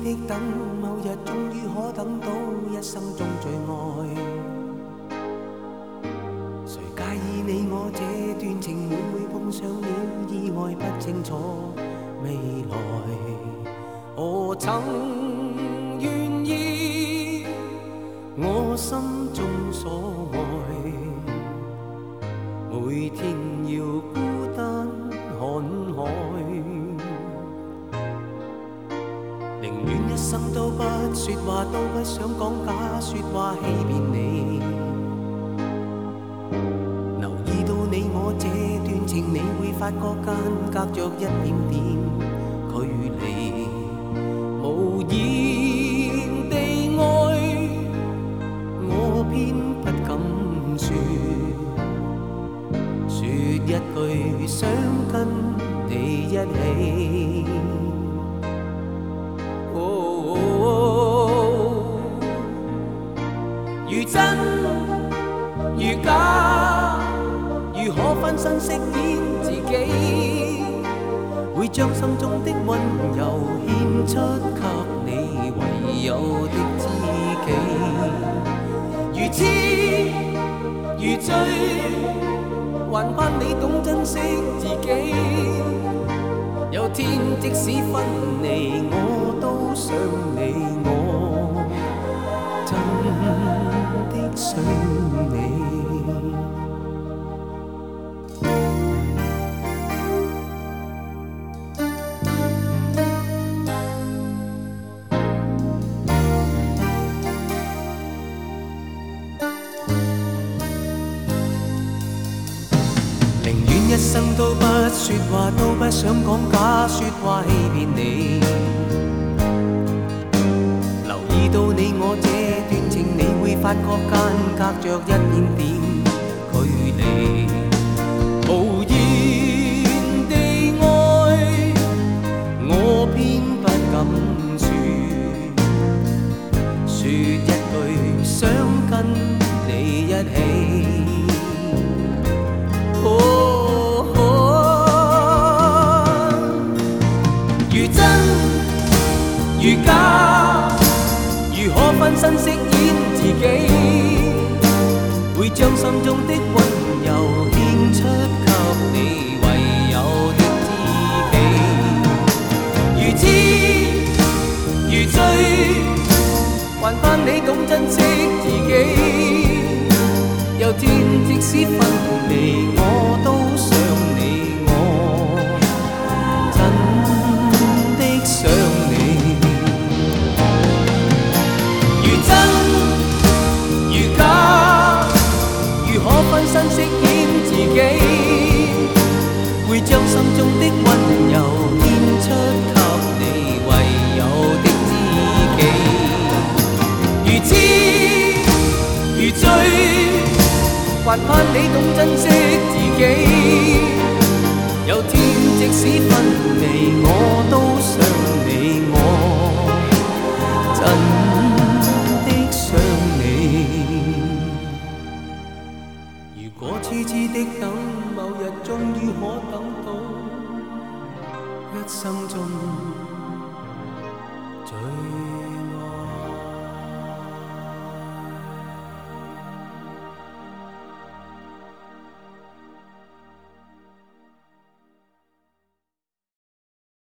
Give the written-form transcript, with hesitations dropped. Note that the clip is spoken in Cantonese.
的等，某日終於可等到一生中最愛。誰介意你我這段情會唔會碰上了意外，不清楚未來。我曾願意我心中所愛，每天要孤單看海，寧願一生都不說話，都不想講假說話欺騙你。留意到你我這段情，你會發覺間隔着一點點距離，無言地愛，我偏不敢說，說一句想跟你一起。如真如假，如可分身飾演自己，會將心中的溫柔獻出給你唯有的知己。如痴如醉，還盼你懂珍惜自己。有天即使分離，我都想你，我真的想你。寧願一生都不說話，都不想講假說話欺騙你。留意到你我這段情，你會發覺間隔着一點點距離，無言地愛，我偏不敢說一句想跟你一起。如真如假，如可分身飾演自己，會將心中的溫柔獻出給你唯有的知己。如痴如醉，還盼你懂珍惜自己。有天即使分離，我都想你，我真的想你。如真如假，如可分身飾演自己，會將心中的溫柔獻出給你唯有的知己。如痴如醉，還盼你懂珍惜自己。有天即使分離，我都想你，我真的想你。如果痴痴的等，某日終於可等到一生中